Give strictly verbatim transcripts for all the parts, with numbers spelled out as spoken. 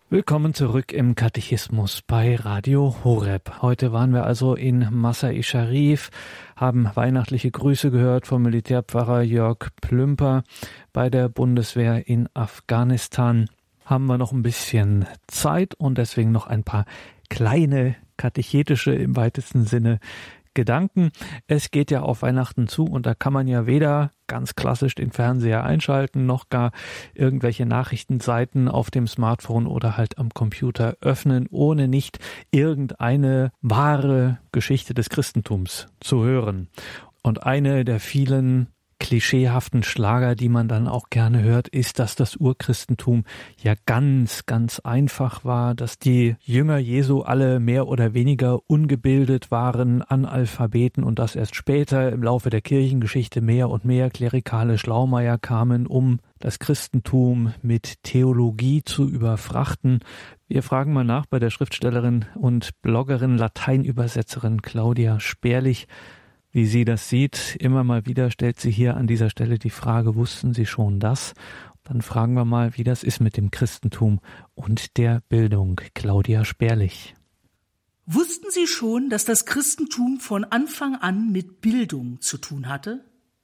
Willkommen zurück im Katechismus bei Radio Horeb. Heute waren wir also in Masar-e Sharif, haben weihnachtliche Grüße gehört vom Militärpfarrer Jörg Plümper bei der Bundeswehr in Afghanistan. Haben wir noch ein bisschen Zeit und deswegen noch ein paar kleine katechetische im weitesten Sinne Gedanken. Es geht ja auf Weihnachten zu und da kann man ja weder ganz klassisch den Fernseher einschalten, noch gar irgendwelche Nachrichtenseiten auf dem Smartphone oder halt am Computer öffnen, ohne nicht irgendeine wahre Geschichte des Christentums zu hören. Und eine der vielen klischeehaften Schlager, die man dann auch gerne hört, ist, dass das Urchristentum ja ganz, ganz einfach war, dass die Jünger Jesu alle mehr oder weniger ungebildet waren, Analphabeten und dass erst später im Laufe der Kirchengeschichte mehr und mehr klerikale Schlaumeier kamen, um das Christentum mit Theologie zu überfrachten. Wir fragen mal nach bei der Schriftstellerin und Bloggerin, Lateinübersetzerin Claudia Sperlich, wie sie das sieht. Immer mal wieder stellt sie hier an dieser Stelle die Frage, wussten Sie schon das? Dann fragen wir mal, wie das ist mit dem Christentum und der Bildung. Claudia Sperlich. Wussten Sie schon, dass das Christentum von Anfang an mit Bildung zu tun hatte?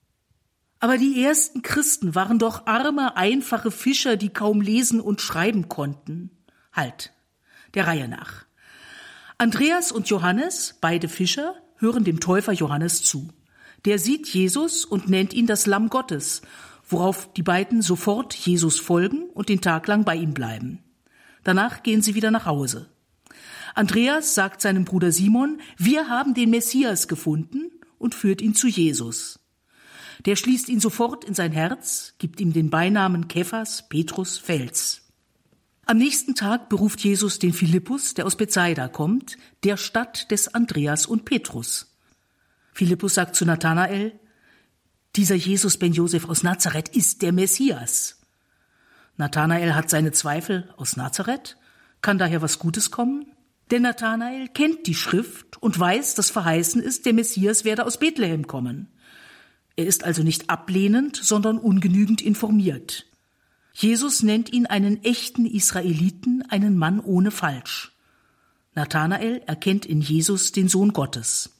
Aber die ersten Christen waren doch arme, einfache Fischer, die kaum lesen und schreiben konnten. Halt, der Reihe nach. Andreas und Johannes, beide Fischer, hören dem Täufer Johannes zu. Der sieht Jesus und nennt ihn das Lamm Gottes, worauf die beiden sofort Jesus folgen und den Tag lang bei ihm bleiben. Danach gehen sie wieder nach Hause. Andreas sagt seinem Bruder Simon, wir haben den Messias gefunden und führt ihn zu Jesus. Der schließt ihn sofort in sein Herz, gibt ihm den Beinamen Kephas, Petrus, Fels. Am nächsten Tag beruft Jesus den Philippus, der aus Bethsaida kommt, der Stadt des Andreas und Petrus. Philippus sagt zu Nathanael, dieser Jesus ben Josef aus Nazareth ist der Messias. Nathanael hat seine Zweifel, aus Nazareth? Kann daher was Gutes kommen? Denn Nathanael kennt die Schrift und weiß, dass verheißen ist, der Messias werde aus Bethlehem kommen. Er ist also nicht ablehnend, sondern ungenügend informiert. Jesus nennt ihn einen echten Israeliten, einen Mann ohne Falsch. Nathanael erkennt in Jesus den Sohn Gottes.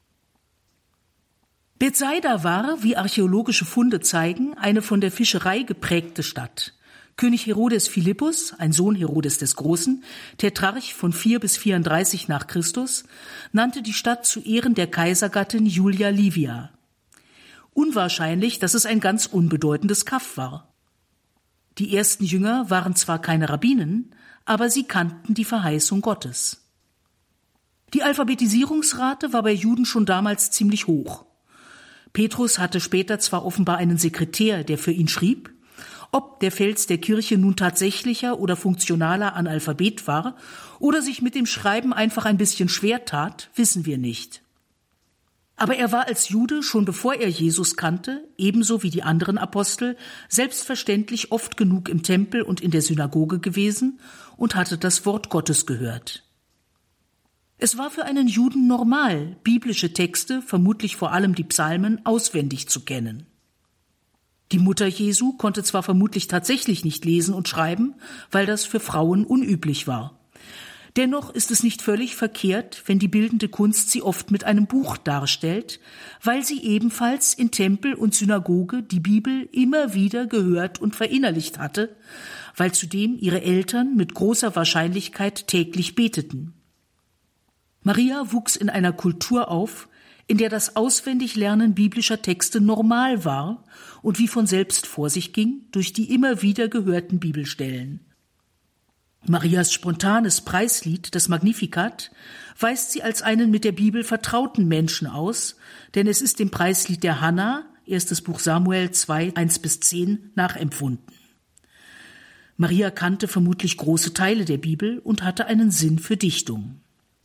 Bethsaida war, wie archäologische Funde zeigen, eine von der Fischerei geprägte Stadt. König Herodes Philippus, ein Sohn Herodes des Großen, Tetrarch von vier bis vierunddreißig nach Christus, nannte die Stadt zu Ehren der Kaisergattin Julia Livia. Unwahrscheinlich, dass es ein ganz unbedeutendes Kaff war. Die ersten Jünger waren zwar keine Rabbinen, aber sie kannten die Verheißung Gottes. Die Alphabetisierungsrate war bei Juden schon damals ziemlich hoch. Petrus hatte später zwar offenbar einen Sekretär, der für ihn schrieb. Ob der Fels der Kirche nun tatsächlicher oder funktionaler Analphabet war oder sich mit dem Schreiben einfach ein bisschen schwer tat, wissen wir nicht. Aber er war als Jude, schon bevor er Jesus kannte, ebenso wie die anderen Apostel, selbstverständlich oft genug im Tempel und in der Synagoge gewesen und hatte das Wort Gottes gehört. Es war für einen Juden normal, biblische Texte, vermutlich vor allem die Psalmen, auswendig zu kennen. Die Mutter Jesu konnte zwar vermutlich tatsächlich nicht lesen und schreiben, weil das für Frauen unüblich war. Dennoch ist es nicht völlig verkehrt, wenn die bildende Kunst sie oft mit einem Buch darstellt, weil sie ebenfalls in Tempel und Synagoge die Bibel immer wieder gehört und verinnerlicht hatte, weil zudem ihre Eltern mit großer Wahrscheinlichkeit täglich beteten. Maria wuchs in einer Kultur auf, in der das Auswendiglernen biblischer Texte normal war und wie von selbst vor sich ging durch die immer wieder gehörten Bibelstellen. Marias spontanes Preislied, das Magnificat, weist sie als einen mit der Bibel vertrauten Menschen aus, denn es ist dem Preislied der Hannah, erstes Buch Samuel zwei, eins bis zehn, nachempfunden. Maria kannte vermutlich große Teile der Bibel und hatte einen Sinn für Dichtung.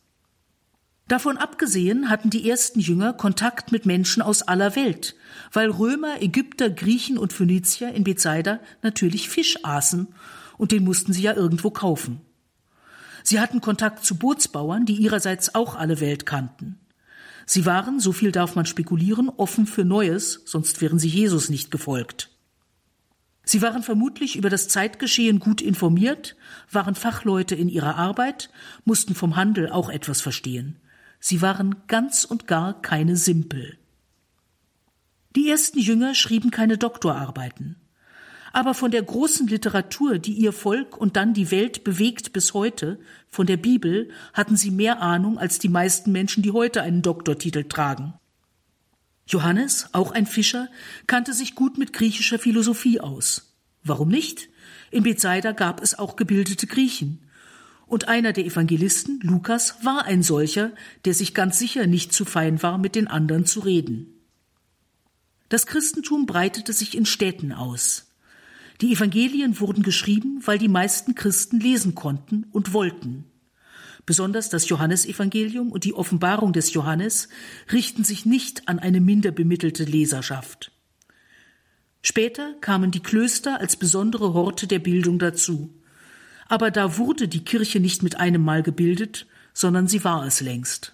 Davon abgesehen hatten die ersten Jünger Kontakt mit Menschen aus aller Welt, weil Römer, Ägypter, Griechen und Phönizier in Bethsaida natürlich Fisch aßen und den mussten sie ja irgendwo kaufen. Sie hatten Kontakt zu Bootsbauern, die ihrerseits auch alle Welt kannten. Sie waren, so viel darf man spekulieren, offen für Neues, sonst wären sie Jesus nicht gefolgt. Sie waren vermutlich über das Zeitgeschehen gut informiert, waren Fachleute in ihrer Arbeit, mussten vom Handel auch etwas verstehen. Sie waren ganz und gar keine Simpel. Die ersten Jünger schrieben keine Doktorarbeiten. Aber von der großen Literatur, die ihr Volk und dann die Welt bewegt bis heute, von der Bibel, hatten sie mehr Ahnung als die meisten Menschen, die heute einen Doktortitel tragen. Johannes, auch ein Fischer, kannte sich gut mit griechischer Philosophie aus. Warum nicht? In Bethsaida gab es auch gebildete Griechen. Und einer der Evangelisten, Lukas, war ein solcher, der sich ganz sicher nicht zu fein war, mit den anderen zu reden. Das Christentum breitete sich in Städten aus. Die Evangelien wurden geschrieben, weil die meisten Christen lesen konnten und wollten. Besonders das Johannesevangelium und die Offenbarung des Johannes richten sich nicht an eine minder bemittelte Leserschaft. Später kamen die Klöster als besondere Horte der Bildung dazu. Aber da wurde die Kirche nicht mit einem Mal gebildet, sondern sie war es längst.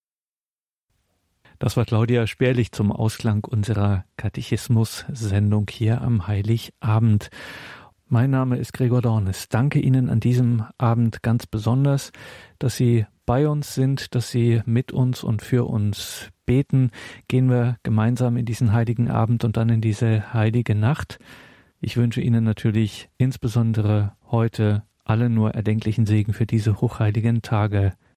Das war Claudia Sperlich zum Ausklang unserer Katechismus-Sendung hier am Heiligabend. Mein Name ist Gregor Dornis. Danke Ihnen an diesem Abend ganz besonders, dass Sie bei uns sind, dass Sie mit uns und für uns beten. Gehen wir gemeinsam in diesen heiligen Abend und dann in diese heilige Nacht. Ich wünsche Ihnen natürlich insbesondere heute alle nur erdenklichen Segen für diese hochheiligen Tage.